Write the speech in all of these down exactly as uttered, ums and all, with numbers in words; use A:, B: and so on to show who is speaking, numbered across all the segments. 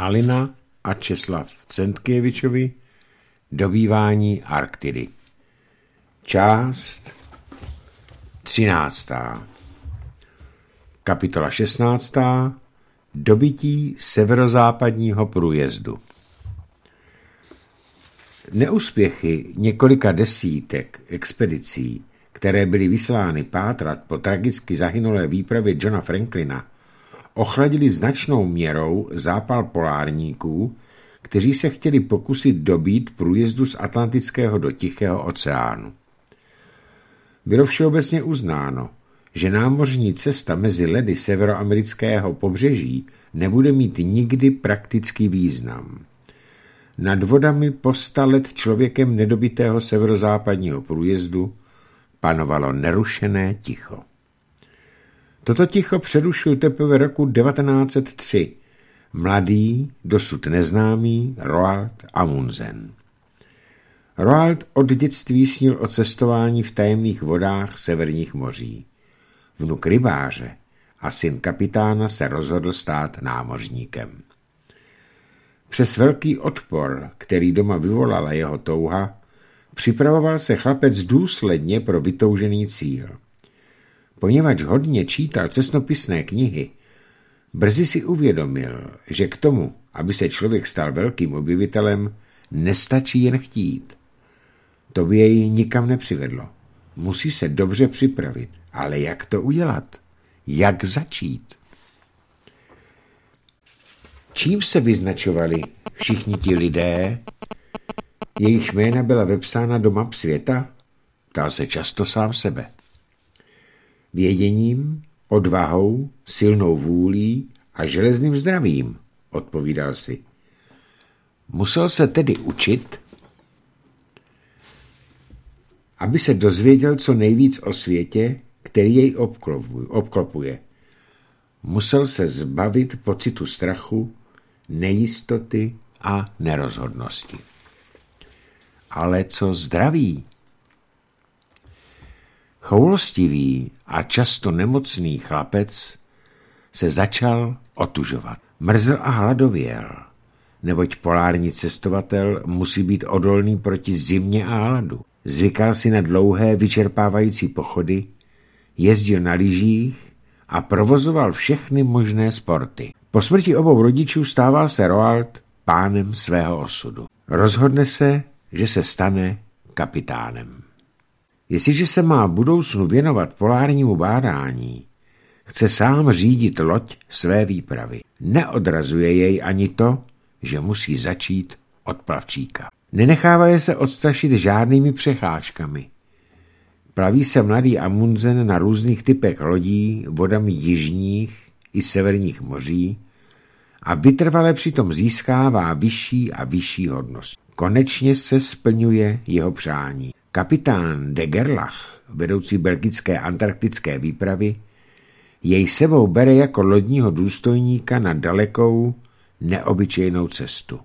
A: Alina a Česlav Centkěvičovi Dobývání Arktidy. Část třináctá. Kapitola šestnáctá. Dobytí severozápadního průjezdu. Neúspěchy několika desítek expedicí, které byly vyslány pátrat po tragicky zahynulé výpravě Johna Franklina, ochladili značnou měrou zápal polárníků, kteří se chtěli pokusit dobít průjezdu z Atlantického do Tichého oceánu. Bylo všeobecně uznáno, že námořní cesta mezi ledy severoamerického pobřeží nebude mít nikdy praktický význam. Nad vodami po sta let člověkem nedobitého severozápadního průjezdu panovalo nerušené ticho. Toto ticho přerušil teprve roku devatenáct set tři mladý, dosud neznámý Roald Amundsen. Roald od dětství snil o cestování v tajemných vodách severních moří. Vnuk rybáře a syn kapitána se rozhodl stát námořníkem. Přes velký odpor, který doma vyvolala jeho touha, připravoval se chlapec důsledně pro vytoužený cíl. Poněvadž hodně čítal cestnopisné knihy, brzy si uvědomil, že k tomu, aby se člověk stal velkým objevitelem, nestačí jen chtít. To by jej nikam nepřivedlo. Musí se dobře připravit. Ale jak to udělat? Jak začít? Čím se vyznačovali všichni ti lidé, jejichž jména byla vepsána do map světa? Ptal se často sám sebe. Věděním, odvahou, silnou vůlí a železným zdravím, odpovídal si. Musel se tedy učit, aby se dozvěděl co nejvíc o světě, který jej obklopuje. Musel se zbavit pocitu strachu, nejistoty a nerozhodnosti. Ale co zdraví? Choulostivý a často nemocný chlapec se začal otužovat. Mrzl a hladověl, neboť polární cestovatel musí být odolný proti zimě a hladu. Zvykal si na dlouhé vyčerpávající pochody, jezdil na lyžích a provozoval všechny možné sporty. Po smrti obou rodičů stával se Roald pánem svého osudu. Rozhodne se, že se stane kapitánem. Jestliže se má v budoucnu věnovat polárnímu bádání, chce sám řídit loď své výpravy. Neodrazuje jej ani to, že musí začít od plavčíka. Nenechává se odstrašit žádnými přecházkami. Plaví se mladý Amundsen na různých typech lodí vodami jižních i severních moří a vytrvale přitom získává vyšší a vyšší hodnost. Konečně se splňuje jeho přání. Kapitán de Gerlach, vedoucí belgické antarktické výpravy, jej sebou bere jako lodního důstojníka na dalekou, neobyčejnou cestu.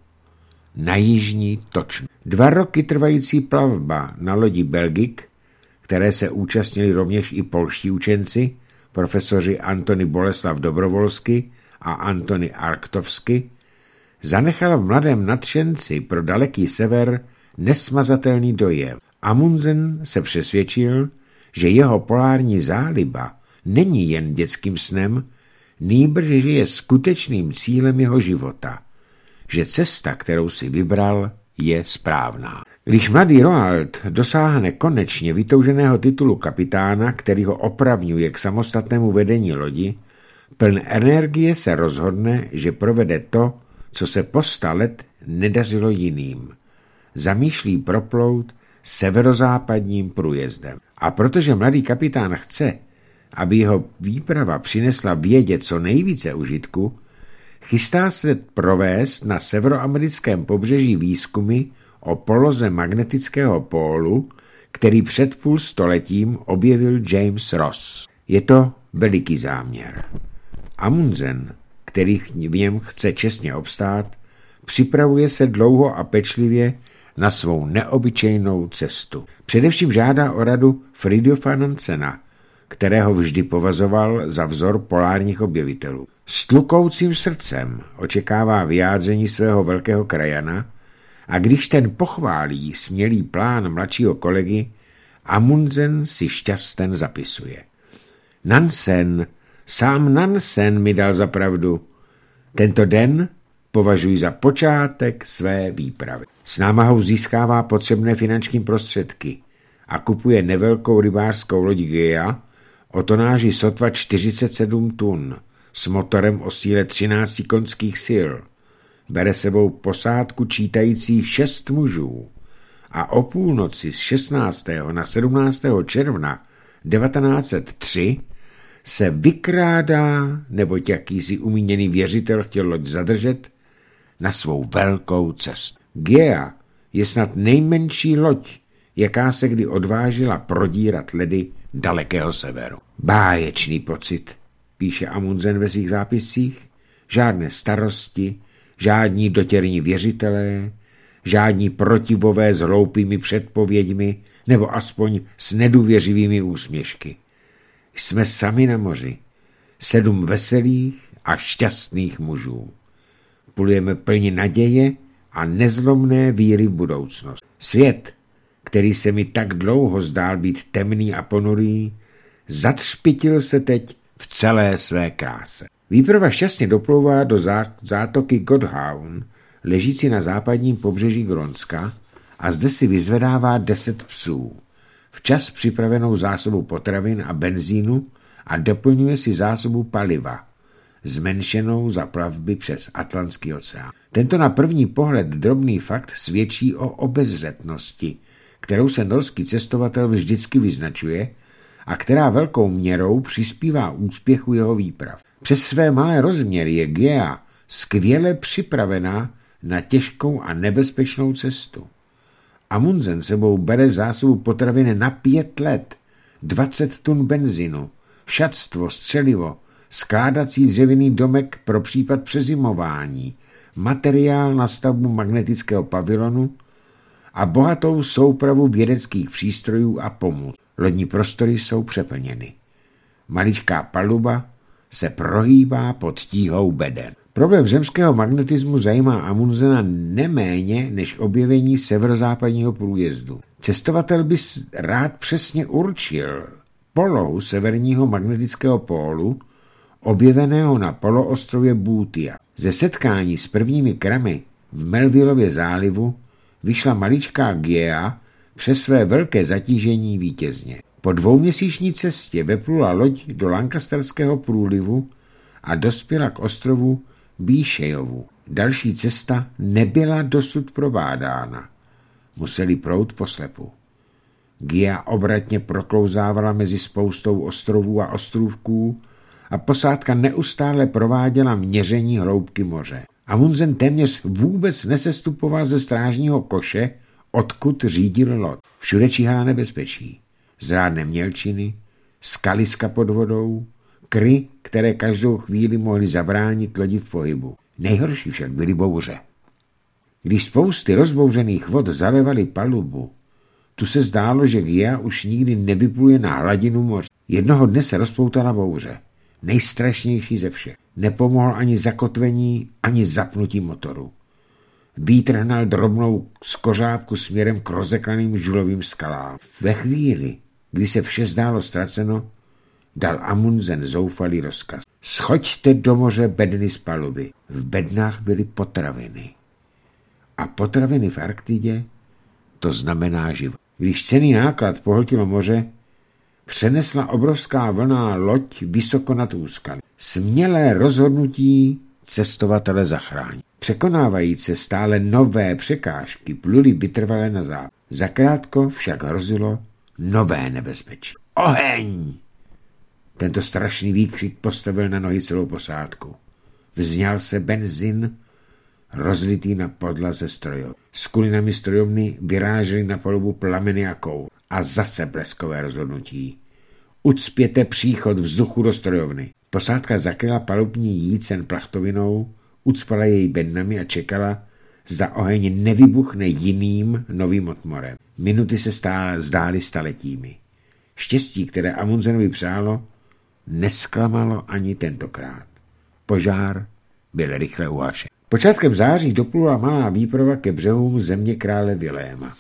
A: Na jižní točnu. Dva roky trvající plavba na lodi Belgic, které se účastnili rovněž i polští učenci, profesoři Antony Boleslav Dobrovolsky a Antony Arktovsky, zanechala v mladém nadšenci pro daleký sever nesmazatelný dojem. Amundsen se přesvědčil, že jeho polární záliba není jen dětským snem, nýbrž že je skutečným cílem jeho života, že cesta, kterou si vybral, je správná. Když mladý Roald dosáhne konečně vytouženého titulu kapitána, který ho opravňuje k samostatnému vedení lodi, pln energie se rozhodne, že provede to, co se po sta let nedařilo jiným. Zamýšlí proplout severozápadním průjezdem. A protože mladý kapitán chce, aby jeho výprava přinesla vědě co nejvíce užitku, chystá se provést na severoamerickém pobřeží výzkumy o poloze magnetického pólu, který před půl stoletím objevil James Ross. Je to veliký záměr. Amundsen, který v něm chce čestně obstát, připravuje se dlouho a pečlivě na svou neobyčejnou cestu. Především žádá o radu Fridtjofa Nansena, kterého vždy považoval za vzor polárních objevitelů. S tlukoucím srdcem očekává vyjádření svého velkého krajana a když ten pochválí smělý plán mladšího kolegy, Amundsen si šťasten zapisuje. Nansen, sám Nansen mi dal za pravdu. Tento den považuji za počátek své výpravy. S námahou získává potřebné finanční prostředky a kupuje nevelkou rybářskou loď Gea o tonáži sotva čtyřicet sedm tun s motorem o síle třináct koňských sil. Bere sebou posádku čítající šest mužů a o půlnoci z šestnáctého na sedmnáctého června devatenáct set tři se vykrádá, neboť jakýsi umíněný věřitel chtěl loď zadržet, na svou velkou cestu. Gea je snad nejmenší loď, jaká se kdy odvážila prodírat ledy dalekého severu. Báječný pocit, píše Amundsen ve svých zápiscích, žádné starosti, žádní dotěrní věřitelé, žádní protivové s hloupými předpověďmi nebo aspoň s nedůvěřivými úsměšky. Jsme sami na moři, sedm veselých a šťastných mužů. Plujeme plni naděje a nezlomné víry v budoucnost. Svět, který se mi tak dlouho zdál být temný a ponurý, zatřpitil se teď v celé své kráse. Výprava šťastně doplouvá do zátoky Godhavn, ležící na západním pobřeží Grónska, a zde si vyzvedává deset psů, včas připravenou zásobu potravin a benzínu a doplňuje si zásobu paliva, zmenšenou za plavby přes Atlantský oceán. Tento na první pohled drobný fakt svědčí o obezřetnosti, kterou se norský cestovatel vždycky vyznačuje a která velkou měrou přispívá úspěchu jeho výprav. Přes své malé rozměry je Gea skvěle připravená na těžkou a nebezpečnou cestu. Amundsen sebou bere zásobu potravin na pět let, dvacet tun benzinu, šatstvo, střelivo, skládací dřevěný domek pro případ přezimování, materiál na stavbu magnetického pavilonu a bohatou soupravu vědeckých přístrojů a pomůc. Lodní prostory jsou přeplněny. Maličká paluba se prohýbá pod tíhou beden. Problém zemského magnetismu zajímá Amundsena neméně než objevení severozápadního průjezdu. Cestovatel by rád přesně určil polohu severního magnetického pólu, objeveného na poloostrově Bootia. Ze setkání s prvními kramy v Melvillově zálivu vyšla maličká Gea přes své velké zatížení vítězně. Po dvouměsíční cestě veplula loď do Lancasterského průlivu a dospěla k ostrovu Bíšejovu. Další cesta nebyla dosud probádána. Museli proud poslepu. Gea obratně proklouzávala mezi spoustou ostrovů a ostrůvků a posádka neustále prováděla měření hloubky moře. Amundsen téměř vůbec nesestupoval ze strážního koše, odkud řídil loď. Všude číhala nebezpečí. Zrádné mělčiny, skaliska pod vodou, kry, které každou chvíli mohly zabránit lodi v pohybu. Nejhorší však byly bouře. Když spousty rozbouřených vod zalevaly palubu, tu se zdálo, že Gea už nikdy nevypluje na hladinu moře. Jednoho dne se rozpoutala bouře, nejstrašnější ze všech. Nepomohl ani zakotvení, ani zapnutí motoru. Vítr hnal drobnou skořápku směrem k rozeklaným žulovým skalám. Ve chvíli, kdy se vše zdálo ztraceno, dal Amundsen zoufalý rozkaz. Schoďte do moře bedny z paluby. V bednách byly potraviny. A potraviny v Arktidě, to znamená život. Když cenný náklad pohltilo moře, přenesla obrovská vlna loď vysoko nad úskaly. Smělé rozhodnutí cestovatele zachránit. Překonávající stále nové překážky pluli vytrvalé na západ. Zakrátko však hrozilo nové nebezpečí. Oheň! Tento strašný výkřik postavil na nohy celou posádku. Vzňal se benzin, rozlitý na podlaze strojov. S kulinami strojovny vyrážely na palubu plameny a koul. A zase bleskové rozhodnutí. Ucpěte příchod vzduchu do strojovny. Posádka zakryla palubní jícen plachtovinou, ucpala jej bednami a čekala, zda oheň nevybuchne jiným novým otmorem. Minuty se stále zdály staletími. Štěstí, které Amundsenovi přálo, nesklamalo ani tentokrát. Požár byl rychle uhašen. Počátkem září doplula malá výprava ke břehům země krále Viléma.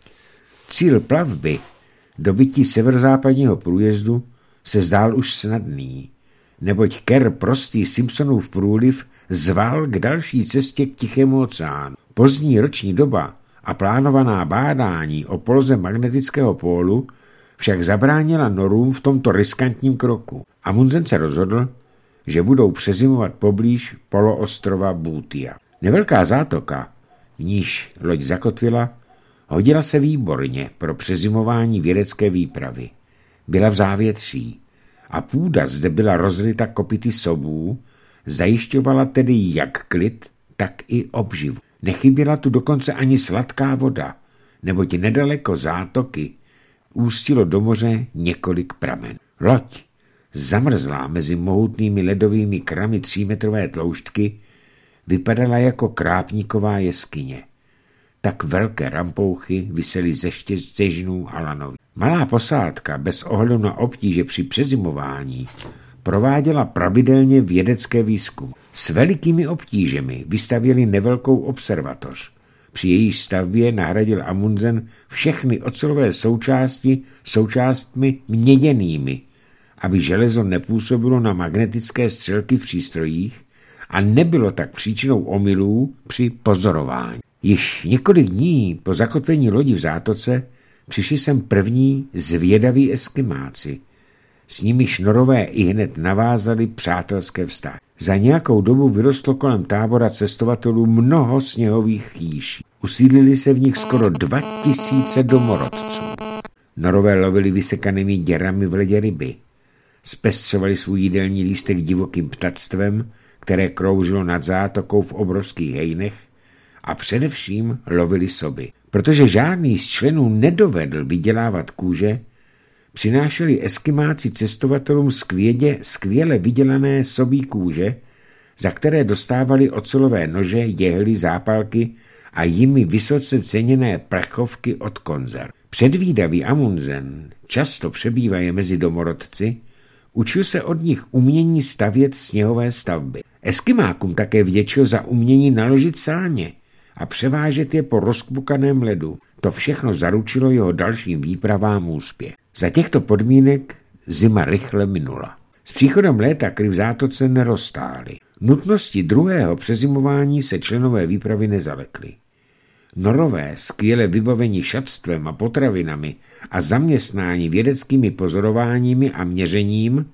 A: Cíl plavby, dobytí severozápadního průjezdu, se zdál už snadný, neboť Ker prostý Simpsonův průliv zval k další cestě k Tichému oceánu. Pozdní roční doba a plánovaná bádání o poloze magnetického pólu však zabránila Norům v tomto riskantním kroku. Amundsen se rozhodl, že budou přezimovat poblíž poloostrova Bootia. Nevelká zátoka, v níž loď zakotvila, hodila se výborně pro přezimování vědecké výpravy. Byla v závětří a půda zde byla rozryta kopyty sobů, zajišťovala tedy jak klid, tak i obživu. Nechyběla tu dokonce ani sladká voda, neboť nedaleko zátoky ústilo do moře několik pramen. Loď, zamrzlá mezi mohutnými ledovými kramy třímetrové tloušťky, vypadala jako krápníková jeskyně. Tak velké rampouchy visely ze štěžnů a lanový. Malá posádka bez ohledu na obtíže při přezimování prováděla pravidelně vědecké výzkum. S velikými obtížemi vystavěli nevelkou observatoř. Při její stavbě nahradil Amundsen všechny ocelové součásti součástmi měděnými, aby železo nepůsobilo na magnetické střelky v přístrojích a nebylo tak příčinou omylů při pozorování. Již několik dní po zakotvení lodi v zátoce přišli sem první zvědaví eskimáci. S nimiž Norové i hned navázali přátelské vztahy. Za nějakou dobu vyrostlo kolem tábora cestovatelů mnoho sněhových chýší. Usídlili se v nich skoro dva tisíce domorodců. Norové lovili vysekanými děrami v ledě ryby. Zpestřovali svůj jídelní lístek divokým ptactvem, které kroužilo nad zátokou v obrovských hejnech, a především lovili soby. Protože žádný z členů nedovedl vydělávat kůže, přinášeli eskimáci cestovatelům skvědě, skvěle vydělané sobí kůže, za které dostávali ocelové nože, jehly, zápalky a jimi vysoce ceněné plechovky od konzerv. Předvídavý Amundsen, často přebývaje mezi domorodci, učil se od nich umění stavět sněhové stavby. Eskimákům také vděčil za umění naložit sáně a převážet je po rozkbukaném ledu. To všechno zaručilo jeho dalším výpravám úspěch. Za těchto podmínek zima rychle minula. S příchodem léta kry v zátoce neroztály. Nutnosti druhého přezimování se členové výpravy nezalekli. Norové, skvěle vybavení šatstvem a potravinami a zaměstnání vědeckými pozorováními a měřením,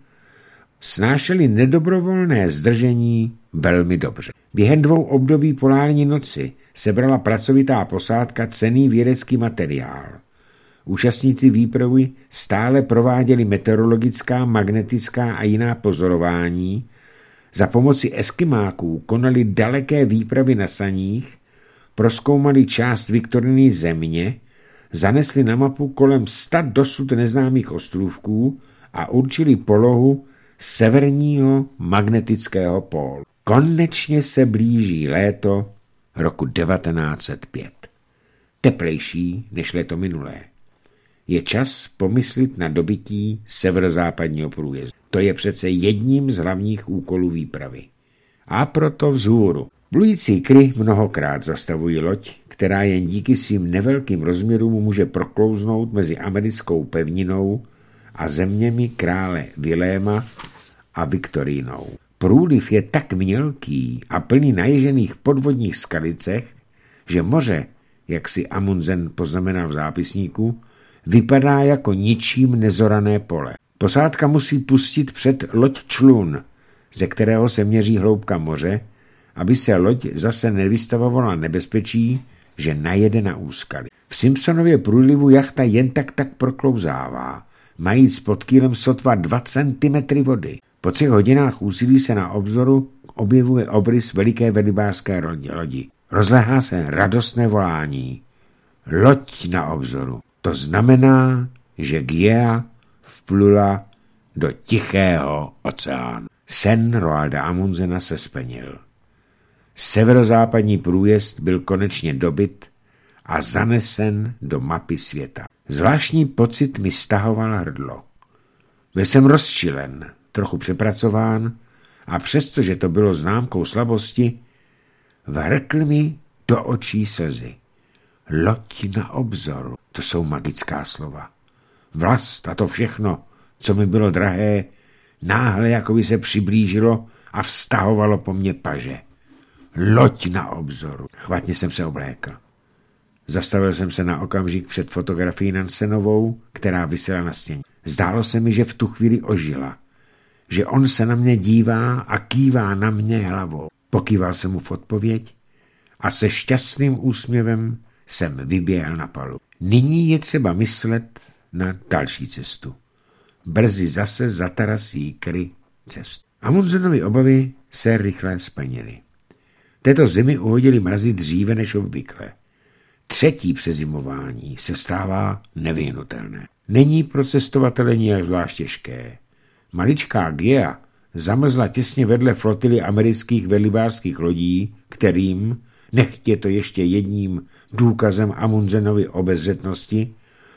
A: snášeli nedobrovolné zdržení velmi dobře. Během dvou období polární noci sebrala pracovitá posádka cenný vědecký materiál. Účastníci výpravy stále prováděli meteorologická, magnetická a jiná pozorování, za pomoci eskimáků konali daleké výpravy na saních, prozkoumali část Viktoriny země, zanesli na mapu kolem sta dosud neznámých ostrůvků a určili polohu severního magnetického pólu. Konečně se blíží léto roku devatenáct set pět. Teplejší než léto minulé. Je čas pomyslit na dobytí severozápadního průjezdu. To je přece jedním z hlavních úkolů výpravy. A proto vzhůru. Plující kry mnohokrát zastavují loď, která jen díky svým nevelkým rozměrům může proklouznout mezi americkou pevninou a zeměmi krále Viléma a Viktorínou. Průliv je tak mělký a plný naježených podvodních skalicech, že moře, jak si Amundsen poznamenal v zápisníku, vypadá jako ničím nezorané pole. Posádka musí pustit před loď člun, ze kterého se měří hloubka moře, aby se loď zase nevystavovala nebezpečí, že najede na úskalí. V Simpsonově průlivu jachta jen tak tak proklouzává, majíc pod kýlem sotva dva centimetry vody. Po třech hodinách úsilí se na obzoru objevuje obrys veliké velibářské lodi. Rozléhá se radostné volání. Loď na obzoru. To znamená, že Gea vplula do Tichého oceánu. Sen Roalda Amundsena se splnil. Severozápadní průjezd byl konečně dobyt a zanesen do mapy světa. Zvláštní pocit mi stahoval hrdlo. Byl jsem rozčilen, trochu přepracován a přestože to bylo známkou slabosti, vrkl mi do očí slzy. Loď na obzoru, to jsou magická slova. Vlast a to všechno, co mi bylo drahé, náhle jakoby se přiblížilo a vztahovalo po mně paže. Loď na obzoru. Chvatně jsem se oblékl. Zastavil jsem se na okamžik před fotografií Nansenovou, která visela na stěně. Zdálo se mi, že v tu chvíli ožila. Že on se na mě dívá a kývá na mě hlavou. Pokýval jsem mu v odpověď a se šťastným úsměvem jsem vyběhl na palubu. Nyní je třeba myslet na další cestu. Brzy zase zatarasí Kry cestu. Amundsenovi obavy se rychle splnily. Této zimy uhodili mrazy dříve než obvykle. Třetí přezimování se stává nevyhnutelné. Není pro cestovatele nijak zvlášť těžké. Maličká Gea zamrzla těsně vedle flotily amerických velibářských lodí, kterým, nechtě to ještě jedním důkazem Amundsenovy obezřetnosti,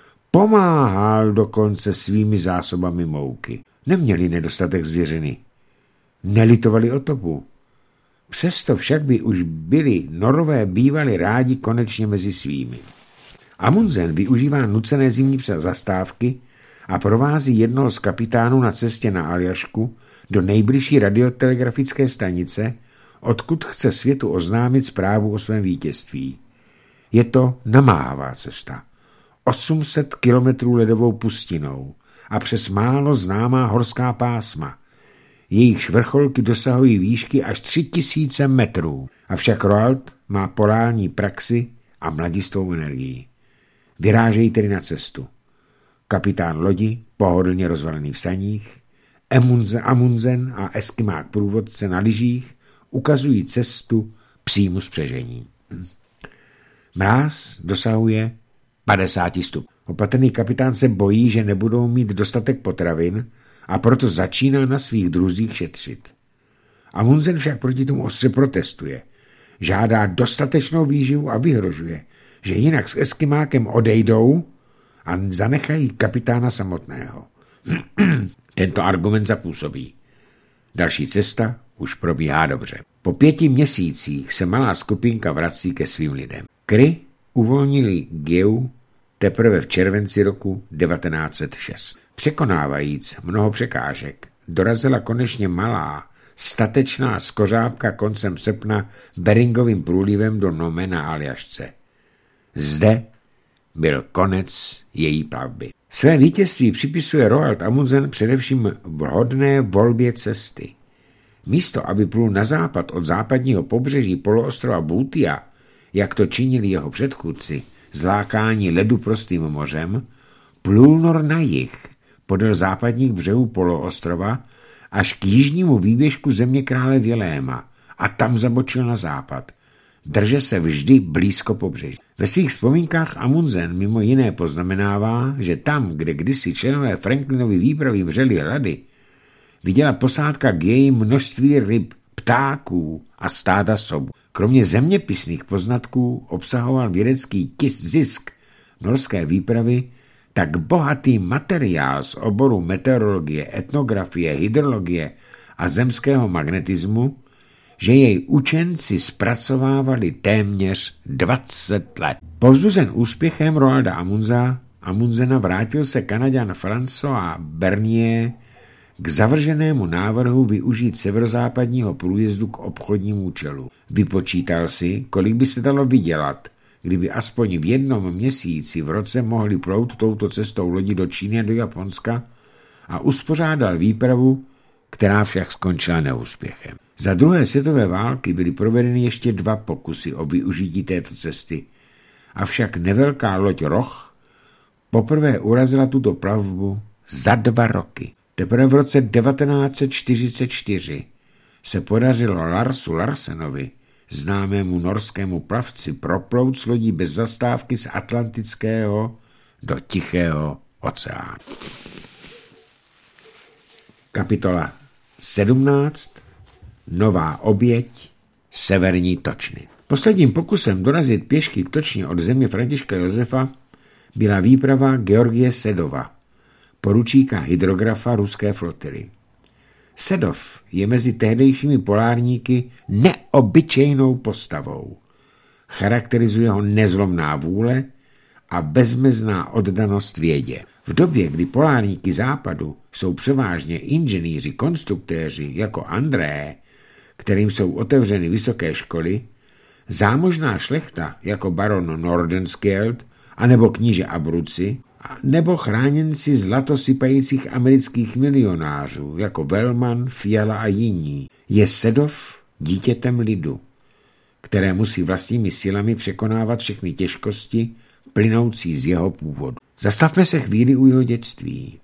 A: pomáhal dokonce svými zásobami mouky. Neměli nedostatek zvěřiny. Nelitovali o topu. Přesto však by už byli Norové bývali rádi konečně mezi svými. Amundsen využívá nucené zimní zastávky a provází jednoho z kapitánů na cestě na Aljašku do nejbližší radiotelegrafické stanice, odkud chce světu oznámit zprávu o svém vítězství. Je to namáhavá cesta. osm set kilometrů ledovou pustinou a přes málo známá horská pásma. Jejich vrcholky dosahují výšky až tři tisíce metrů. Avšak Roald má polární praxi a mladistvou energii. Vyrážejí tedy na cestu. Kapitán lodi, pohodlně rozvalený v saních, Amundsen a eskimák průvodce na lyžích ukazují cestu přímo spřežení. Mráz dosahuje padesát stupňů. Opatrný kapitán se bojí, že nebudou mít dostatek potravin a proto začíná na svých druzích šetřit. Amundsen však proti tomu ostře protestuje. Žádá dostatečnou výživu a vyhrožuje, že jinak s eskimákem odejdou a zanechají kapitána samotného. Tento argument zapůsobí. Další cesta už probíhá dobře. Po pěti měsících se malá skupinka vrací ke svým lidem. Kry uvolnili Geu teprve v červenci roku devatenáct set šest. Překonávajíc mnoho překážek, dorazila konečně malá, statečná skořápka koncem srpna Beringovým průlivem do Nome na Aljašce. Zde byl konec její plavby. Své vítězství připisuje Roald Amundsen především vhodné volbě cesty. Místo, aby plul na západ od západního pobřeží poloostrova Bhutia, jak to činili jeho předchůdci, zlákání ledu prostým mořem, plul nor na jih, podél západních břehů poloostrova, až k jižnímu výběžku země krále Viléma a tam zabočil na západ. Drže se vždy blízko pobřeží. Ve svých vzpomínkách Amundsen mimo jiné poznamenává, že tam, kde kdysi členové Franklinovy výpravy vřeli hlady, viděla posádka Gei množství ryb, ptáků a stáda sobu. Kromě zeměpisných poznatků obsahoval vědecký tis zisk norské výpravy tak bohatý materiál z oboru meteorologie, etnografie, hydrologie a zemského magnetismu, že jej učenci zpracovávali téměř dvacet let. Povzbuzen úspěchem Roalda Amundsena, Amundsena vrátil se Kanaďan François Bernier k zavrženému návrhu využít severozápadního průjezdu k obchodnímu účelu. Vypočítal si, kolik by se dalo vydělat, kdyby aspoň v jednom měsíci v roce mohli plout touto cestou lodi do Číny a do Japonska, a uspořádal výpravu, která však skončila neúspěchem. Za druhé světové války byly provedeny ještě dva pokusy o využití této cesty, avšak nevelká loď Roch poprvé urazila tuto plavbu za dva roky. Teprve v roce devatenáct set čtyřicet čtyři se podařilo Larsu Larsenovi, známému norskému plavci, proplout s lodí bez zastávky z Atlantického do Tichého oceánu. Kapitola sedmnáct. Nová oběť severní točny. Posledním pokusem dorazit pěšky k točně od země Františka Josefa byla výprava Georgie Sedova, poručíka hydrografa ruské flotily. Sedov je mezi tehdejšími polárníky neobyčejnou postavou. Charakterizuje ho nezlomná vůle a bezmezná oddanost vědě. V době, kdy polárníky západu jsou převážně inženýři, konstruktéři jako André, kterým jsou otevřeny vysoké školy, zámožná šlechta jako baron Nordenskjöld anebo kníže Abruzzi, nebo chráněnci zlatosypajících amerických milionářů jako Wellman, Fiala a jiní, je Sedov dítětem lidu, které musí vlastními silami překonávat všechny těžkosti plynoucí z jeho původu. Zastavme se chvíli u jeho dětství.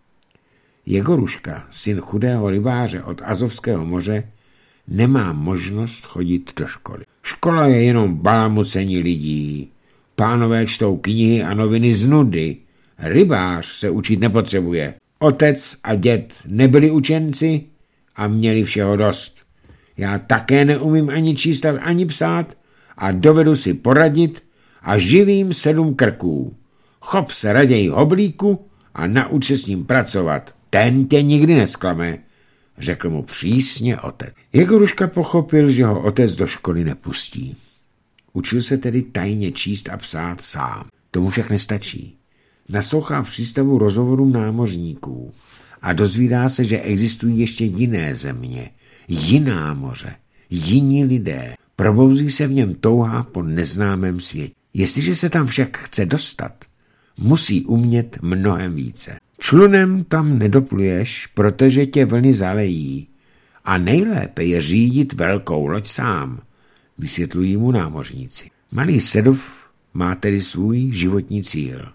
A: Jegoruška, syn chudého rybáře od Azovského moře, nemá možnost chodit do školy. Škola je jenom balamucení lidí. Pánové čtou knihy a noviny z nudy. Rybář se učit nepotřebuje. Otec a děd nebyli učenci a měli všeho dost. Já také neumím ani číst, ani psát a dovedu si poradit a živím sedm krků. Chop se raději hoblíku a nauč se s ním pracovat. Ten tě nikdy nesklame, řekl mu přísně otec. Jegoruška pochopil, že ho otec do školy nepustí. Učil se tedy tajně číst a psát sám. Tomu však nestačí. Naslouchá v přístavu rozhovorům námořníků a dozvídá se, že existují ještě jiné země, jiná moře, jiní lidé. Probouzí se v něm touha po neznámém světě. Jestliže se tam však chce dostat, musí umět mnohem více. Člunem tam nedopluješ, protože tě vlny zalejí a nejlépe je řídit velkou loď sám, vysvětlují mu námořníci. Malý Sedov má tedy svůj životní cíl.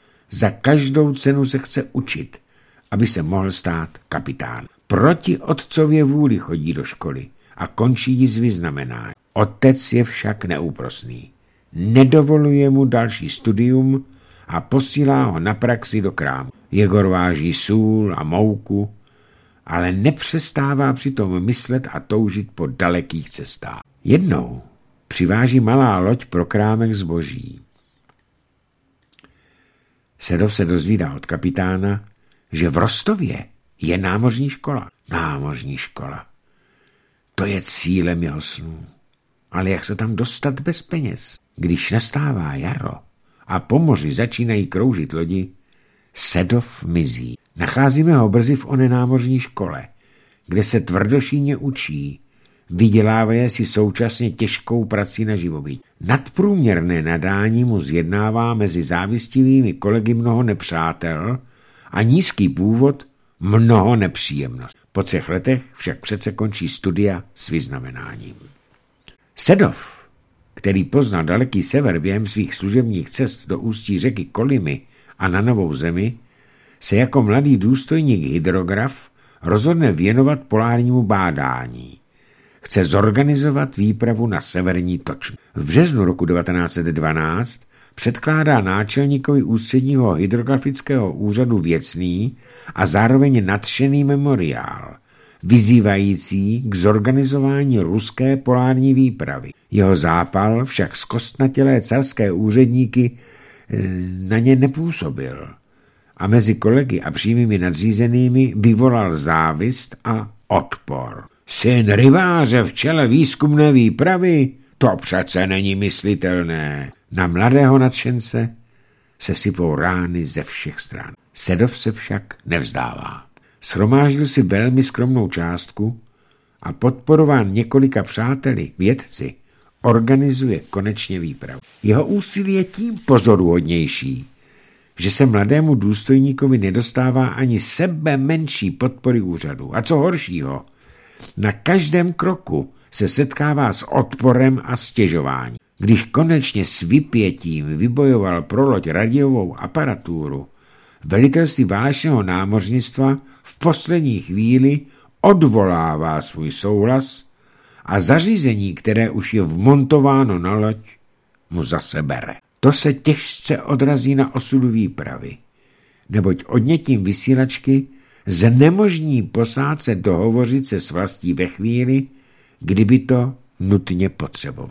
A: Za každou cenu se chce učit, aby se mohl stát kapitán. Proti otcově vůli chodí do školy a končí ji z vyznamenání. Otec je však neúprosný. Nedovoluje mu další studium a posílá ho na praxi do krámu. Jegor váží sůl a mouku, ale nepřestává přitom myslet a toužit po dalekých cestách. Jednou přiváží malá loď pro krámek zboží. Sedov se dozvídá od kapitána, že v Rostově je námořní škola. Námořní škola. To je cílem jeho snů. Ale jak se tam dostat bez peněz? Když nastává jaro a po moři začínají kroužit lodi, Sedov mizí. Nacházíme ho brzy v oné námořní škole, kde se tvrdošíně učí, vydělávaje si současně těžkou prací na živobytí. Nadprůměrné nadání mu zjednává mezi závistivými kolegy mnoho nepřátel a nízký původ mnoho nepříjemností. Po třech letech však přece končí studia s vyznamenáním. Sedov, který poznal daleký sever během svých služebních cest do ústí řeky Kolymy a na Novou Zemi, se jako mladý důstojník hydrograf rozhodne věnovat polárnímu bádání. Chce zorganizovat výpravu na severní toč. V březnu roku devatenáct set dvanáct předkládá náčelníkovi ústředního hydrografického úřadu věcný a zároveň nadšený memoriál, vyzývající k zorganizování ruské polární výpravy. Jeho zápal však zkostnatělé carské úředníky na ně nepůsobil a mezi kolegy a přímými nadřízenými vyvolal závist a odpor. Syn rybáře v čele výzkumné výpravy? To přece není myslitelné. Na mladého nadšence se sypou rány ze všech stran. Sedov se však nevzdává. Shromáždil si velmi skromnou částku a podporován několika přáteli, vědci, organizuje konečně výpravu. Jeho úsilí je tím pozoruhodnější, že se mladému důstojníkovi nedostává ani sebe menší podpory úřadu. A co horšího, na každém kroku se setkává s odporem a stěžováním. Když konečně s vypětím vybojoval pro loď radiovou aparaturu, velitelství válečného námořnictva v poslední chvíli odvolává svůj souhlas a zařízení, které už je vmontováno na loď, mu zase bere. To se těžce odrazí na osudu výpravy, neboť odnětím vysílačky znemožní posádce dohovořit se s vlastí ve chvíli, kdyby to nutně potřeboval.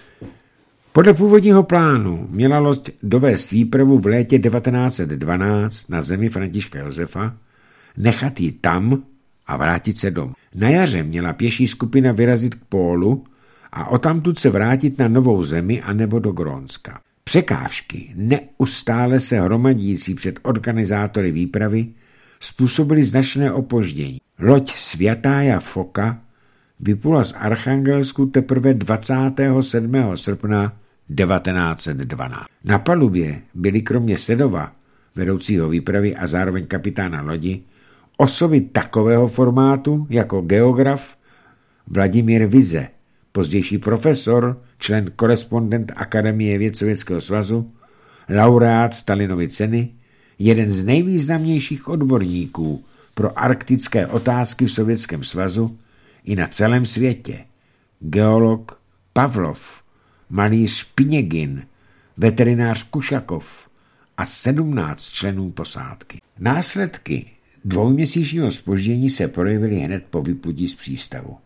A: Podle původního plánu měla loď dovést výpravu v létě devatenáct set dvanáct na zemi Františka Josefa, nechat ji tam a vrátit se domů. Na jaře měla pěší skupina vyrazit k pólu a odtamtud se vrátit na Novou Zemi anebo do Grónska. Překážky, neustále se hromadící před organizátory výpravy, způsobily značné opoždění. Loď Světája Foka vyplula z Archangelsku teprve dvacátého sedmého srpna devatenáct set dvanáct. Na palubě byli kromě Sedova, vedoucího výpravy a zároveň kapitána lodi, osoby takového formátu jako geograf Vladimír Vize, pozdější profesor, člen korespondent Akademie věd Sovětského svazu, laureát Stalinovy ceny, jeden z nejvýznamnějších odborníků pro arktické otázky v Sovětském svazu i na celém světě, geolog Pavlov, malíř Piněgin, veterinář Kušakov a sedmnáct členů posádky. Následky dvouměsíčního zpoždění se projevily hned po vyplutí z přístavu.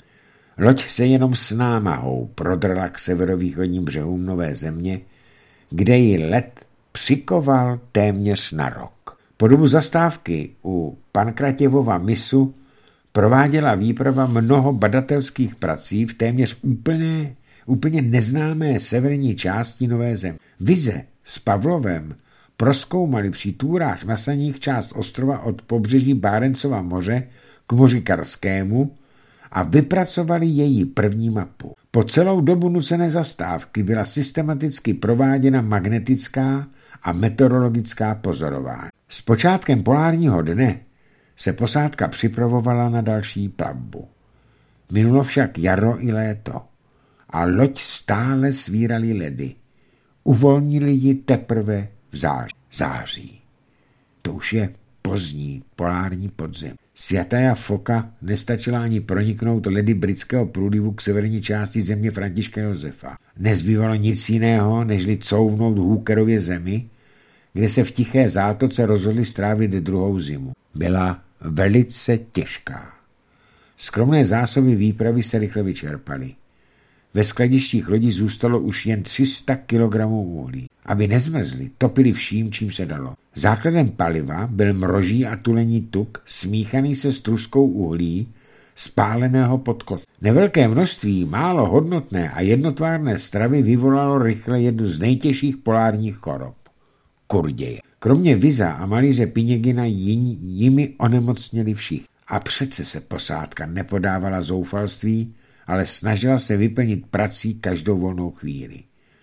A: Loď se jenom s námahou prodrla k severovýchodním břehům Nové Země, kde ji led přikoval téměř na rok. Po dobu zastávky u Pankratěvova mysu prováděla výprava mnoho badatelských prací v téměř úplně, úplně neznámé severní části Nové Země. Vize s Pavlovem prozkoumali při túrách na saních část ostrova od pobřeží Bárencova moře k moři Karskému a vypracovali její první mapu. Po celou dobu nucené zastávky byla systematicky prováděna magnetická a meteorologická pozorování. S počátkem polárního dne se posádka připravovala na další plavbu. Minulo však jaro i léto a loď stále svírali ledy. Uvolnili ji teprve v září. září. To už je pozdní polární podzim. Světája Foka nestačila ani proniknout ledy britského průlivu k severní části země Františka Josefa. Nezbývalo nic jiného, nežli couvnout Hookerově zemi, kde se v tiché zátoce rozhodli strávit druhou zimu. Byla velice těžká. Skromné zásoby výpravy se rychle vyčerpaly. Ve skladištích lodi zůstalo už jen tři sta kilogramů uhlí. Aby nezmrzli, topili vším, čím se dalo. Základem paliva byl mroží a tulení tuk, smíchaný se struskou uhlí, spáleného pod kotlem. Nevelké množství málo hodnotné a jednotvárné stravy vyvolalo rychle jednu z nejtěžších polárních chorob. Kurděje. Kromě Viza a malíře Piněgina jimi onemocněli všichni. A přece se posádka nepodávala zoufalství, ale snažila se vyplnit prací každou volnou chvíli.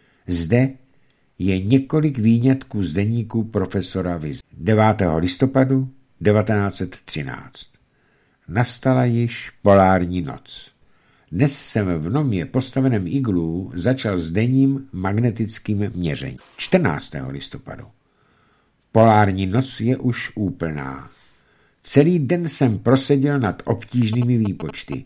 A: Zde je několik výňatků z deníku profesora Vize. devátého listopadu devatenáct set třináct. Nastala již polární noc. Dnes jsem v nově postaveném iglu začal s denním magnetickým měřením. čtrnáctého listopadu. Polární noc je už úplná. Celý den jsem proseděl nad obtížnými výpočty.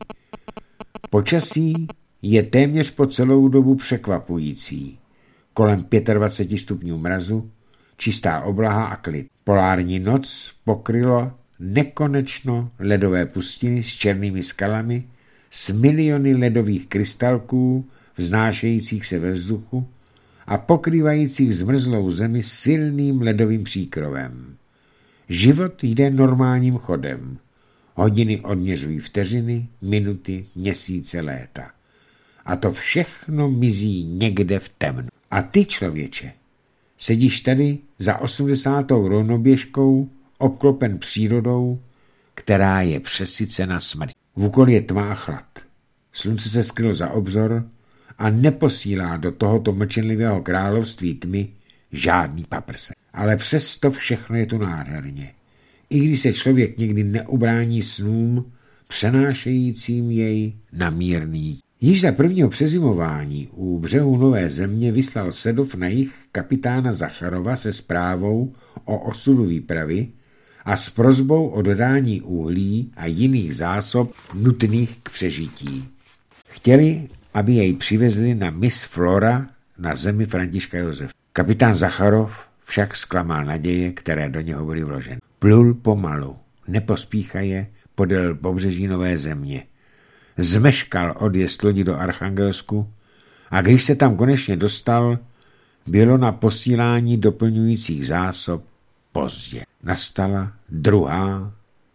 A: Počasí je téměř po celou dobu překvapující. Kolem dvacet pět stupňů mrazu, čistá oblaha a klid. Polární noc pokrylo nekonečno ledové pustiny s černými skalami, s miliony ledových krystalků vznášejících se ve vzduchu a pokrývajících zmrzlou zemi silným ledovým příkrovem. Život jde normálním chodem. Hodiny odměřují vteřiny, minuty, měsíce, léta. A to všechno mizí někde v temnu. A ty, člověče, sedíš tady za osmdesátou rovnoběžkou, obklopen přírodou, která je přesycena smrtí. V okolí je tma a chlad. Slunce se skrylo za obzor a neposílá do tohoto mlčenlivého království tmy žádný paprsek. Ale přesto všechno je tu nádherně. I když se člověk někdy neubrání snům, přenášejícím jej na mírný. Již za prvního přezimování u břehu Nové Země vyslal Sedov na jih kapitána Zacharova se zprávou o osudu výpravy a s prosbou o dodání uhlí a jiných zásob nutných k přežití. Chtěli, aby jej přivezli na mys Flora na zemi Františka Josefa. Kapitán Zacharov však zklamal naděje, které do něho byly vloženy. Plul pomalu, nepospíchaje podél pobřeží Nové Země. Zmeškal odjezd lodi do Archangelsku a když se tam konečně dostal, bylo na posílání doplňujících zásob pozdě. Nastala druhá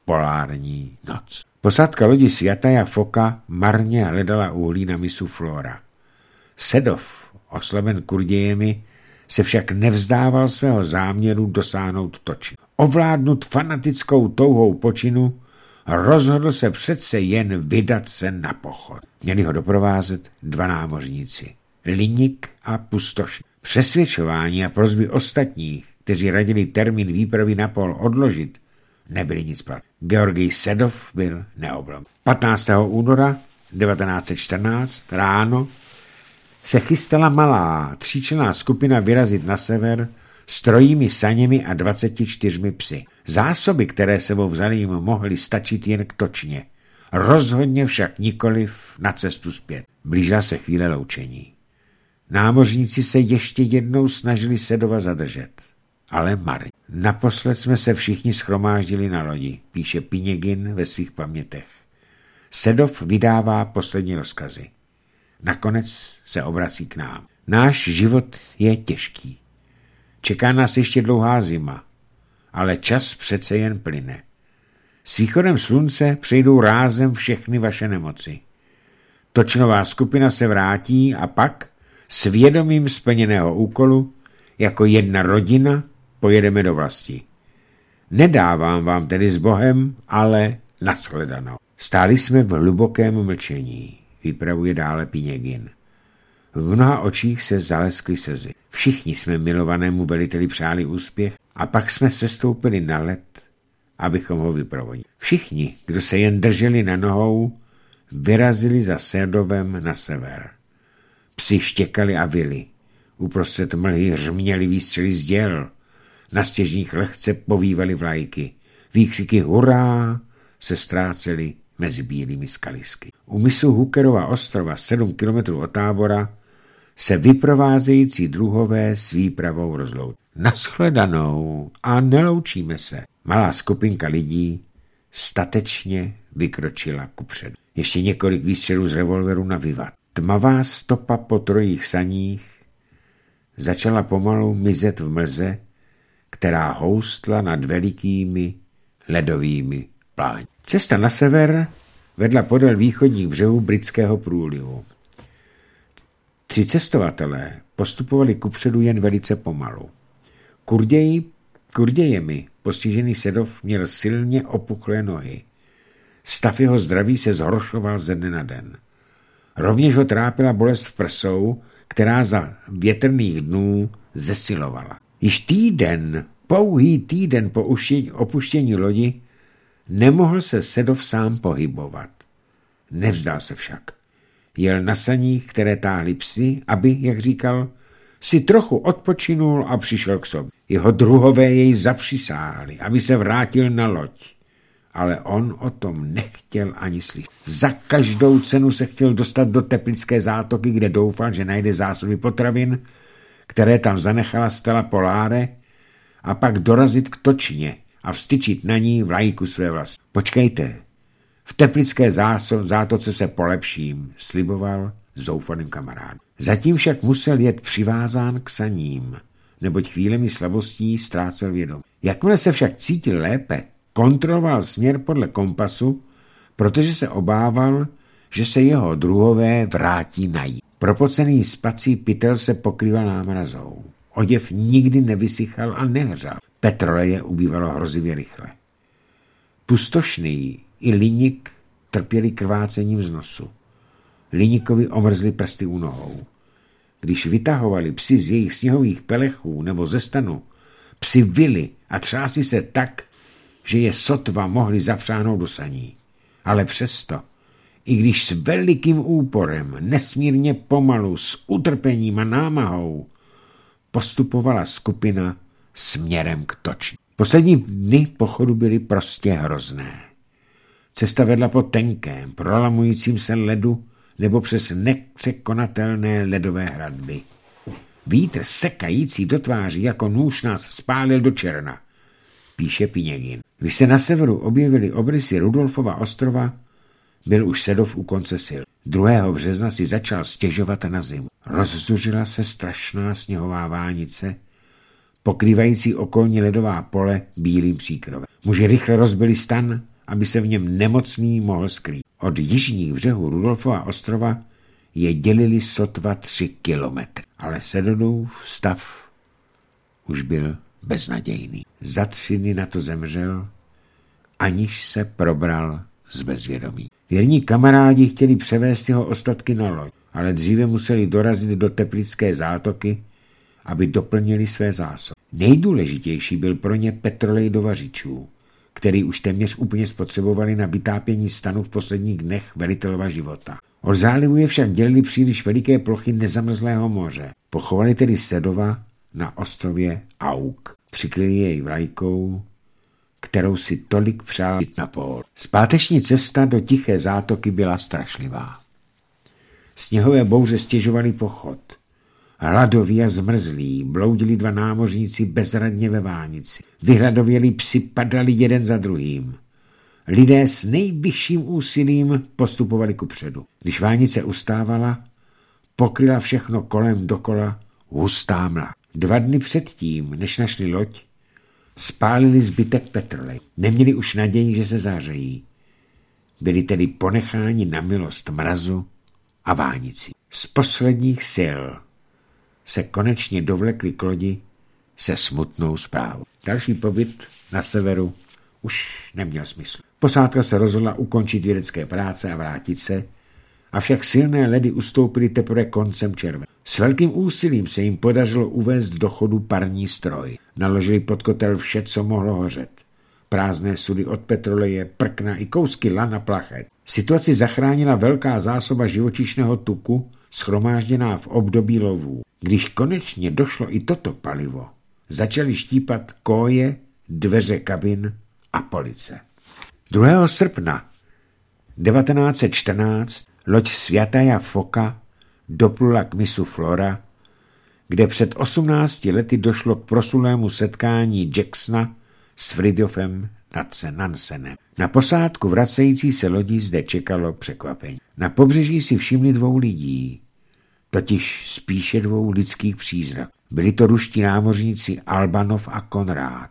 A: polární noc. Posádka lodi Svjataja Foka marně hledala uhlí na mysu Flora. Sedov, oslaben Kurdějemi, se však nevzdával svého záměru dosáhnout točiny. Ovládnut fanatickou touhou počinu, rozhodl se přece jen vydat se na pochod. Měli ho doprovázet dva námořníci, Liník a Pustoš. Přesvědčování a prosby ostatních, kteří radili termín výpravy na pol odložit, nebyly nic platné. Georgij Sedov byl neoblom. patnáctého února devatenáct set čtrnáct ráno se chystala malá tříčlenná skupina vyrazit na sever s trojími saněmi a dvaceti čtyřmi psy. Zásoby, které sebou vzali, jim mohly stačit jen k točně. Rozhodně však nikoliv na cestu zpět. Blížila se chvíle loučení. Námořníci se ještě jednou snažili Sedova zadržet, ale marně. Naposled jsme se všichni shromáždili na lodi, píše Piněgin ve svých pamětech. Sedov vydává poslední rozkazy. Nakonec se obrací k nám. Náš život je těžký. Čeká nás ještě dlouhá zima, ale čas přece jen plyne. S východem slunce přejdou rázem všechny vaše nemoci. Točnová skupina se vrátí a pak s vědomím splněného úkolu jako jedna rodina pojedeme do vlasti. Nedávám vám tedy s Bohem, ale nashledanou. Stáli jsme v hlubokém mlčení, vypravuje dále Piněgin. V mnoha očích se zaleskly slzy. Všichni jsme milovanému veliteli přáli úspěch a pak jsme sestoupili na led, abychom ho vyprovodili. Všichni, kdo se jen drželi na nohou, vyrazili za Sedovem na sever. Psi štěkali a vyli. Uprostřed mlhy hřměly výstřely z děl. Na stěžních lehce povívali vlajky. Výkřiky hurá se ztrácely mezi bílými skalisky. U mysu Hookerova ostrova sedm kilometrů od tábora se vyprovázející druhové s výpravou rozloučili. Nashledanou a neloučíme se. Malá skupinka lidí statečně vykročila kupředu. Ještě několik výstřelů z revolveru na vyvat. Tmavá stopa po trojích saních začala pomalu mizet v mlze, která houstla nad velikými ledovými pláni. Cesta na sever vedla podél východních břehů Britského průlivu. Tři cestovatelé postupovali kupředu jen velice pomalu. Kurději, Kurdějemi postižený Sedov měl silně opuchlé nohy. Stav jeho zdraví se zhoršoval ze dne na den. Rovněž ho trápila bolest v prsou, která za větrných dnů zesilovala. Již týden, pouhý týden po opuštění lodi, nemohl se Sedov sám pohybovat. Nevzdal se však. Jel na saních, které táhly psi, aby, jak říkal, si trochu odpočinul a přišel k sobě. Jeho druhové jej zapřisáhli, aby se vrátil na loď. Ale on o tom nechtěl ani slyšet. Za každou cenu se chtěl dostat do Teplické zátoky, kde doufal, že najde zásoby potravin, které tam zanechala Stella Polare, a pak dorazit k točně a vstyčit na ní vlajku své vlasti. Počkejte, v Teplické zátoce se polepším, sliboval zoufalým kamarádům. Zatím však musel jet přivázán k saním, neboť chvílemi slabostí ztrácel vědomí. Jakmile se však cítil lépe, kontroloval směr podle kompasu, protože se obával, že se jeho druhové vrátí najít. Propocený spací pytel se pokrýval námrazou. Oděv nikdy nevysychal a nehřál. Petroleje ubývalo hrozivě rychle. Pustošný i Liník trpěli krvácením z nosu. Liníkovi omrzly prsty u nohou. Když vytahovali psi z jejich sněhových pelechů nebo ze stanu, psi vyli a třásli se tak, že je sotva mohli zapřáhnout do saní. Ale přesto, i když s velikým úporem, nesmírně pomalu, s utrpením a námahou, postupovala skupina směrem k točně. Poslední dny pochodu byly prostě hrozné. Cesta vedla po tenkém, prolamujícím se ledu nebo přes nepřekonatelné ledové hradby. Vítr sekající do tváří jako nůž nás spálil do černa, píše Piněgin. Když se na severu objevily obrysy Rudolfova ostrova, byl už Sedov u konce sil. druhého března si začal stěžovat na zimu. Rozzuřila se strašná sněhová vánice, pokrývající okolní ledová pole bílým příkrovem. Muži rychle rozbili stan aby se v něm nemocný mohl skrýt. Od jižních břehů Rudolfova ostrova je dělili sotva tři kilometry, ale Sedonův stav už byl beznadějný. Za tři dny na to zemřel, aniž se probral z bezvědomí. Věrní kamarádi chtěli převést jeho ostatky na loď, ale dříve museli dorazit do Teplické zátoky, aby doplnili své zásoby. Nejdůležitější byl pro ně petrolej do vařičů, který už téměř úplně spotřebovali na vytápění stanu v posledních dnech velitelova života. Od zálivu je však dělili příliš veliké plochy nezamrzlého moře. Pochovali tedy Sedova na ostrově Auk. Přikryli jej vlajkou, kterou si tolik přál na pól. Zpáteční cesta do Tiché zátoky byla strašlivá. Sněhové bouře stěžovaly pochod. Hladoví a zmrzlí bloudili dva námořníci bezradně ve vánici. Vyhladovělí psi padali jeden za druhým. Lidé s nejvyšším úsilím postupovali kupředu. Když vánice ustávala, pokryla všechno kolem dokola hustá mlha. Dva dny předtím, než našli loď, spálili zbytek petrolej. Neměli už naději, že se zahřejí. Byli tedy ponecháni na milost mrazu a vánici. Z posledních sil se konečně dovlekli k lodi se smutnou zprávou. Další pobyt na severu už neměl smysl. Posádka se rozhodla ukončit vědecké práce a vrátit se, avšak silné ledy ustoupily teprve koncem června. S velkým úsilím se jim podařilo uvést do chodu parní stroj. Naložili pod kotel vše, co mohlo hořet. Prázdné sudy od petroleje, prkna i kousky lan a plachet. Situaci zachránila velká zásoba živočišného tuku, shromážděná v období lovů. Když konečně došlo i toto palivo, začali štípat koje, dveře kabin a police. druhého srpna devatenáct set čtrnáct loď Světaja Foka doplula k mysu Flora, kde před osmnácti lety došlo k proslulému setkání Jacksona s Fridtjofem Nansenem. Na posádku vracející se lodí zde čekalo překvapení. Na pobřeží si všimli dvou lidí, totiž spíše dvou lidských přízraků. Byli to ruští námořníci Albanov a Konrád.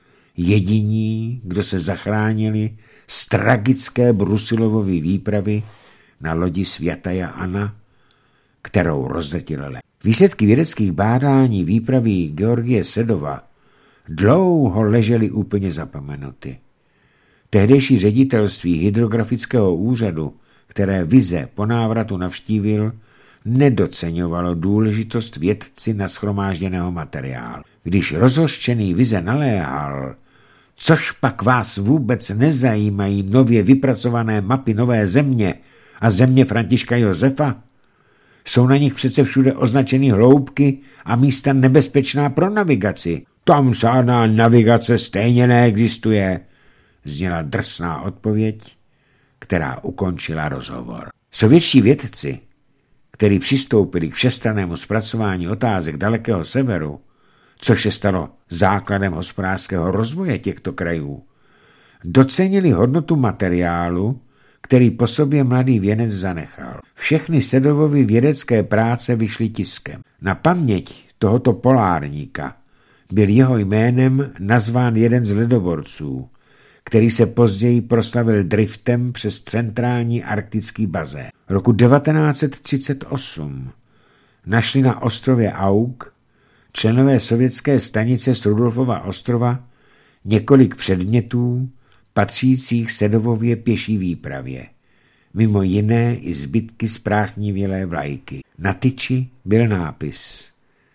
A: Jediní, kdo se zachránili z tragické Brusilovovy výpravy na lodi Světaja Anna, kterou rozletěl let. Výsledky vědeckých bádání výpravy Georgie Sedova dlouho ležely úplně zapomenuty. Tehdejší ředitelství hydrografického úřadu, které Vize po návratu navštívil, nedoceňovalo důležitost vědci nashromážděného materiálu. Když rozhořčený Vize naléhal, což pak vás vůbec nezajímají nově vypracované mapy Nové země a země Františka Josefa? Jsou na nich přece všude označeny hloubky a místa nebezpečná pro navigaci. Tam žádná navigace stejně neexistuje, zněla drsná odpověď, která ukončila rozhovor. Sovětští vědci, kteří přistoupili k všestrannému zpracování otázek dalekého severu, což se stalo základem hospodářského rozvoje těchto krajů, docenili hodnotu materiálu, který po sobě mladý vědec zanechal. Všechny Sedovovy vědecké práce vyšly tiskem. Na paměť tohoto polárníka byl jeho jménem nazván jeden z ledoborců, který se později proslavil driftem přes centrální arktický bazén. Roku devatenáct set třicet osm našli na ostrově Auk členové sovětské stanice z Rudolfova ostrova několik předmětů patřících Sedovově pěší výpravě. Mimo jiné i zbytky spráchnivělé vlajky. Na tyči byl nápis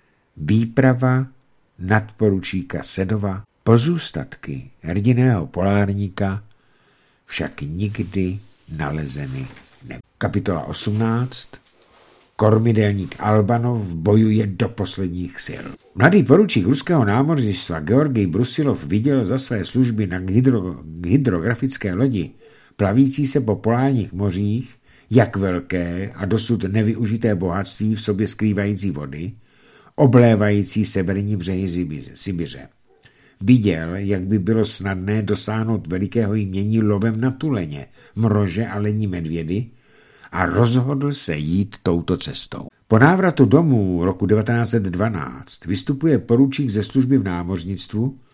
A: Výprava nadporučíka Sedova. Pozůstatky hrdinného polárníka však nikdy nalezeny nebyly. Kapitola osmnáct. Kormidelník Albanov bojuje do posledních sil. Mladý poručík ruského námořnictva Georgij Brusilov viděl za své služby na hydro, hydrografické lodi plavící se po polárních mořích, jak velké a dosud nevyužité bohatství v sobě skrývající vody, oblévající severní břehy Sibiře. Viděl, jak by bylo snadné dosáhnout velikého jmění lovem na tuleně, mrože a lení medvědy, a rozhodl se jít touto cestou. Po návratu domů roku devatenáct set dvanáct vystupuje poručík ze služby v námořnictvu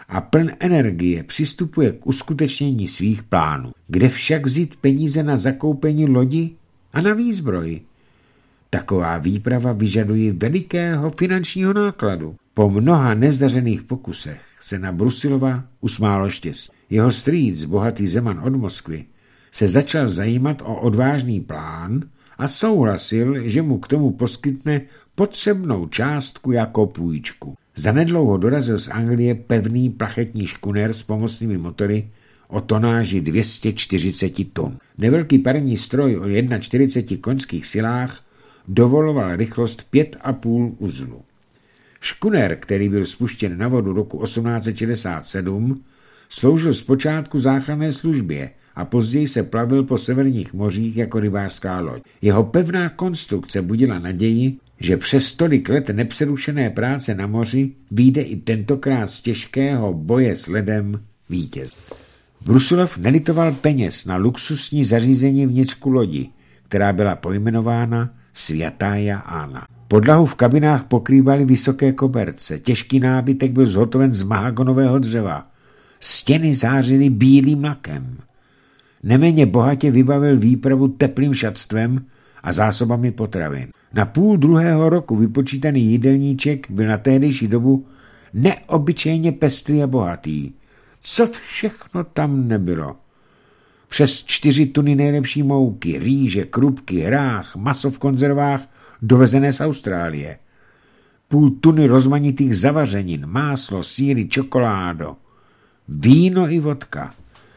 A: a pln energie přistupuje k uskutečnění svých plánů. Kde však vzít peníze na zakoupení lodi a na výzbroj? Taková výprava vyžaduje velikého finančního nákladu. Po mnoha nezdařených pokusech se na Brusilova usmálo štěstí. Jeho strýc, bohatý zeman od Moskvy, se začal zajímat o odvážný plán a souhlasil, že mu k tomu poskytne potřebnou částku jako půjčku. Zanedlouho dorazil z Anglie pevný plachetní škuner s pomocnými motory o tonáži dvě stě čtyřicet tun. Nevelký parní stroj o čtyřiceti jedné koňských silách dovoloval rychlost pět a půl uzlu. Škuner, který byl spuštěn na vodu roku osmnáct set šedesát sedm, sloužil zpočátku záchranné službě a později se plavil po severních mořích jako rybářská loď. Jeho pevná konstrukce budila naději, že přes tolik let nepřerušené práce na moři vyjde i tentokrát z těžkého boje s ledem vítěz. Brusilov nelitoval peněz na luxusní zařízení vnitřku lodi, která byla pojmenována Svatája Anna. Podlahu v kabinách pokrývaly vysoké koberce, těžký nábytek byl zhotoven z mahagonového dřeva, stěny zářily bílým lakem. Neméně bohatě vybavil výpravu teplým šatstvem a zásobami potravin. Na půl druhého roku vypočítaný jídelníček byl na tehdejší dobu neobyčejně pestrý a bohatý. Co všechno tam nebylo? Přes čtyři tuny nejlepší mouky, rýže, krupky, hrách, maso v konzervách dovezené z Austrálie. Půl tuny rozmanitých zavařenin, máslo, sýry, čokoládo, víno i vodka.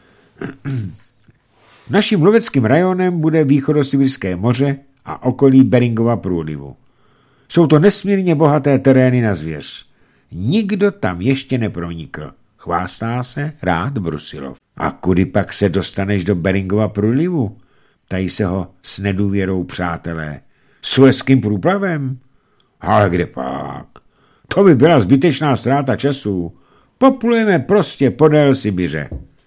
A: Naším loveckým rajonem bude východosibirské moře a okolí Beringova průlivu. Jsou to nesmírně bohaté terény na zvěř. Nikdo tam ještě nepronikl. Chvástá se rád Brusilov. A kudy pak se dostaneš do Beringova průlivu? Ptají se ho s nedůvěrou přátelé. Suezským průplavem? Ale kde pak? To by byla zbytečná ztráta času. Poplujeme prostě podél Sibiře.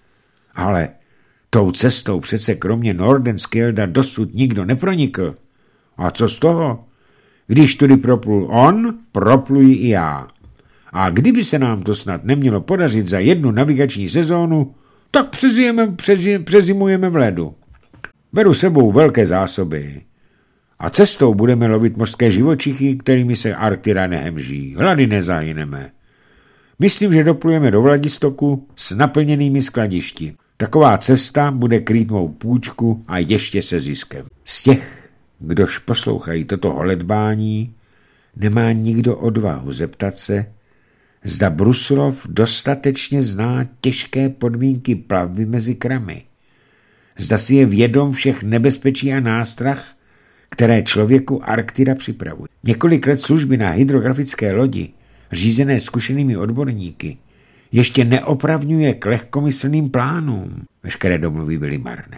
A: Ale tou cestou přece kromě Nordenskjolda dosud nikdo nepronikl. A co z toho? Když tudy proplul on, propluji i já. A kdyby se nám to snad nemělo podařit za jednu navigační sezónu, tak přezijeme, přezi, přezimujeme v ledu. Beru sebou velké zásoby. A cestou budeme lovit mořské živočichy, kterými se Arktida nehemží. Hlady nezahyneme. Myslím, že doplujeme do Vladistoku s naplněnými skladišti. Taková cesta bude krýt mou půjčku a ještě se ziskem. Z těch, kdož poslouchají toto holedbání, nemá nikdo odvahu zeptat se, zda Brusilov dostatečně zná těžké podmínky plavby mezi kramy. Zda si je vědom všech nebezpečí a nástrah, které člověku Arktida připravuje. Několik let služby na hydrografické lodi, řízené zkušenými odborníky, ještě neopravňuje k lehkomyslným plánům. Veškeré domluvy byly marné.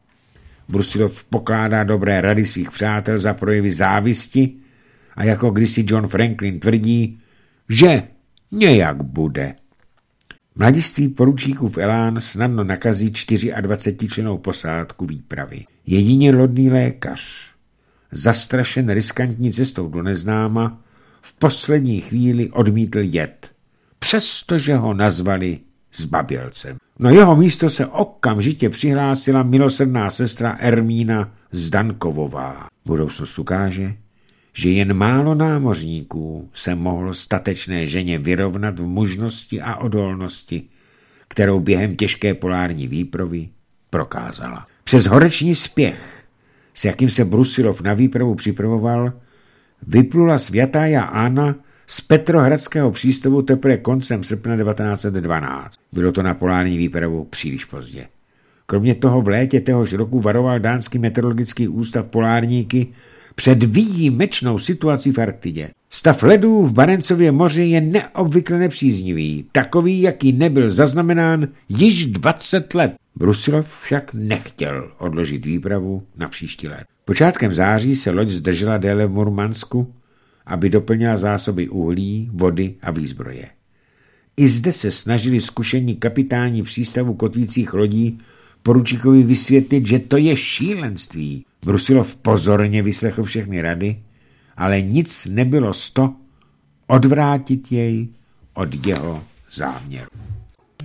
A: Brusilov pokládá dobré rady svých přátel za projevy závisti a jako kdysi John Franklin tvrdí, že nějak bude. Mladiství poručíkův elán snadno nakazí dvacetičtyřčlennou posádku výpravy. Jedině lodný lékař, zastrašen riskantní cestou do neznáma, v poslední chvíli odmítl jet, přestože ho nazvali zbabělcem. Na jeho místo se okamžitě přihlásila milosrdná sestra Ermína Zdankovová. Budoucnost ukáže, že jen málo námořníků se mohlo statečné ženě vyrovnat v mužnosti a odolnosti, kterou během těžké polární výpravy prokázala. Přes horeční spěch, s jakým se Brusilov na výpravu připravoval, vyplula Svatája Anna z Petrohradského přístavu teprve koncem srpna devatenáct set dvanáct. Bylo to na polární výpravu příliš pozdě. Kromě toho v létě téhož roku varoval dánský meteorologický ústav polárníky před výjimečnou situací v Arktidě. Stav ledů v Barencově moři je neobvykle nepříznivý, takový, jaký nebyl zaznamenán již dvacet let. Brusilov však nechtěl odložit výpravu na příští let. Počátkem září se loď zdržela déle v Murmansku, aby doplnila zásoby uhlí, vody a výzbroje. I zde se snažili zkušení kapitáni přístavu kotvících lodí poručíkovi vysvětlit, že to je šílenství. Brusilov pozorně vyslechl všechny rady, ale nic nebylo z to odvrátit jej od jeho záměru.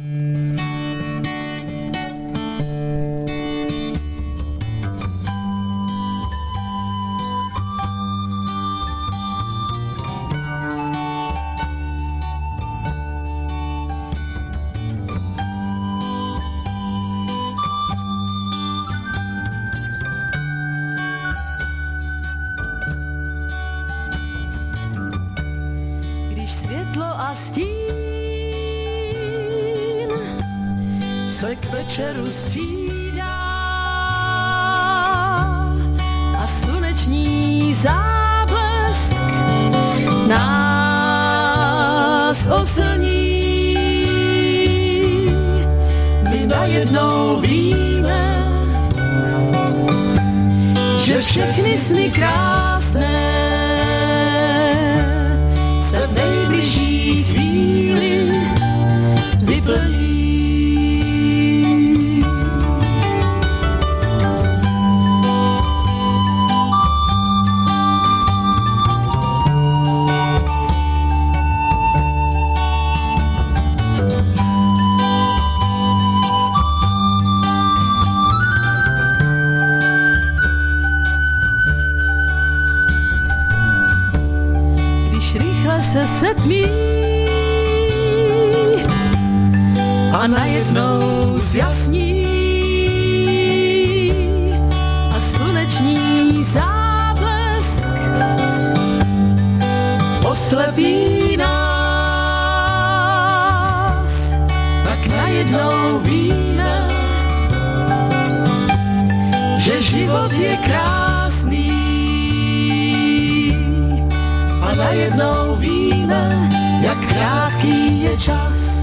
B: se k večeru střídá a sluneční záblesk nás oslní. My najednou víme, že všechny sny krásné se v nejbližší chvíli vyplní. Se setmí a najednou zjasní a sluneční záblesk oslepí nás, tak najednou víme, že život je krásný a najednou víme, jak krátký je čas.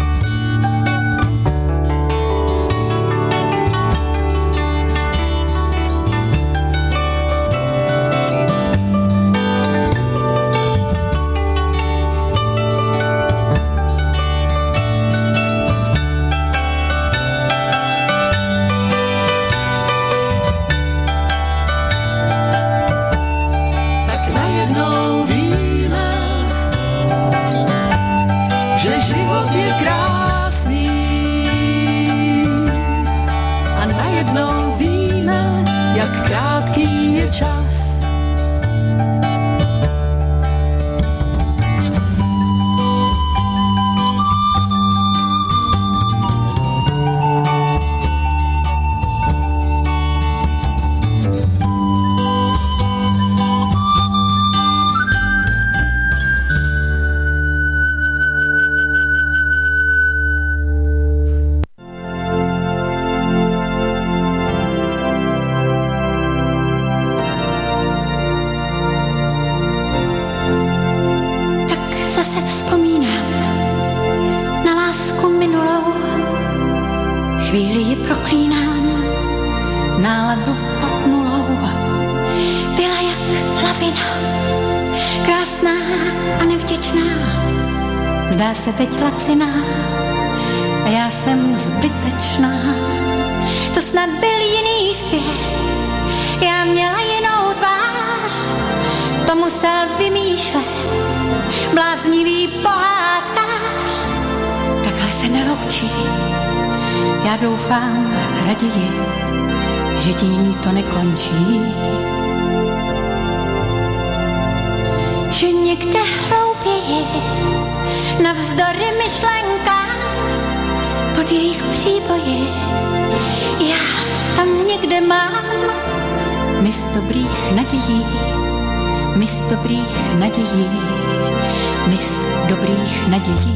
B: Čas.
C: Zase vzpomínám na lásku minulou, chvíli ji proklínám, náladu pod nulou. Byla jak lavina, krásná a nevděčná, zdá se teď laciná a já jsem zbytečná. To snad byl jiný svět, já měla jinou tvář, to musel vymýšlet bláznivý pohádkář. Takhle se neloučí, já doufám raději, že tím to nekončí. Že někde hlouběji, navzdory myšlenkám, pod jejich příboji, já tam někde mám mis dobrých nadějí, mis dobrých nadějí, mis dobrých nadějí.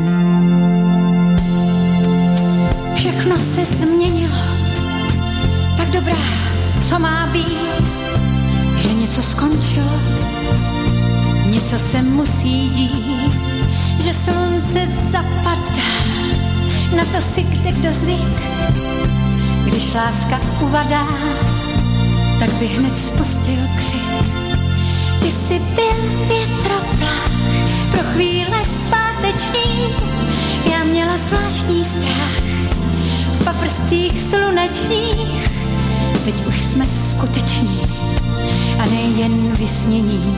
C: Všechno se změnilo, tak dobrá, co má být, že něco skončilo, něco se musí dít, že slunce zapadá, na to si kde kdo zvyk, když láska uvadá, tak by hned spustil křik. Ty jsi byl větroplach pro chvíle sváteční, já měla zvláštní strach v paprstích slunečních. Teď už jsme skuteční a nejen vysnění,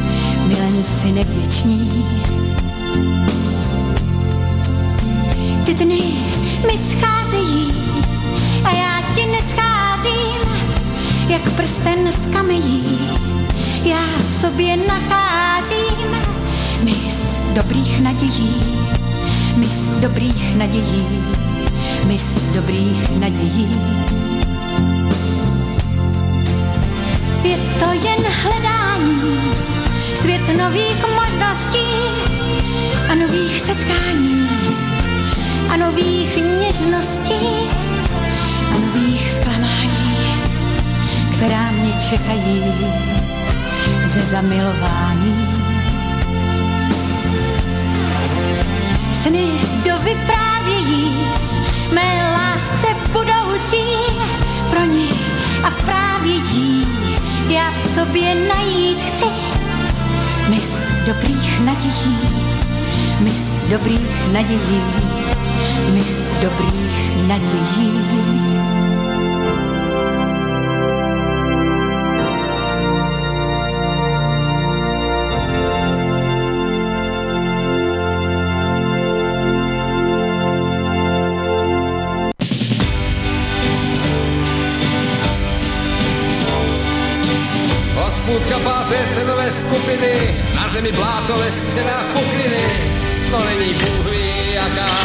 C: milenci nevděční. Ty Ty dny mi scházejí a já ti nescházím, jak prsten z kamejí. Já v sobě nacházím mis dobrých nadějí, mis dobrých nadějí, mis dobrých nadějí. Je to jen hledání, svět nových možností a nových setkání a nových něžností a nových zklamání, která mě čekají ze zamilování. Sny dovyprávějí mé lásce budoucí, pro ní a vprávědí já v sobě najít chci mis dobrých nadějí, mis dobrých nadějí, mis dobrých nadějí.
D: Hospůdka páté cenové skupiny, na zemi bláto, ve stěnách pokliny, no není Bůh ví jaká.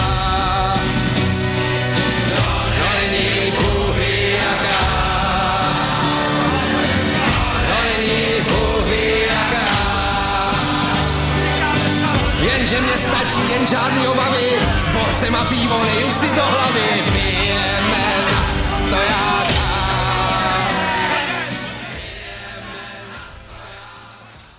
D: No není Bůh ví jaká. No není Bůh ví jaká. Jenže mě stačí jen žádný obavy, s borcem a pivo nejím si do hlavy.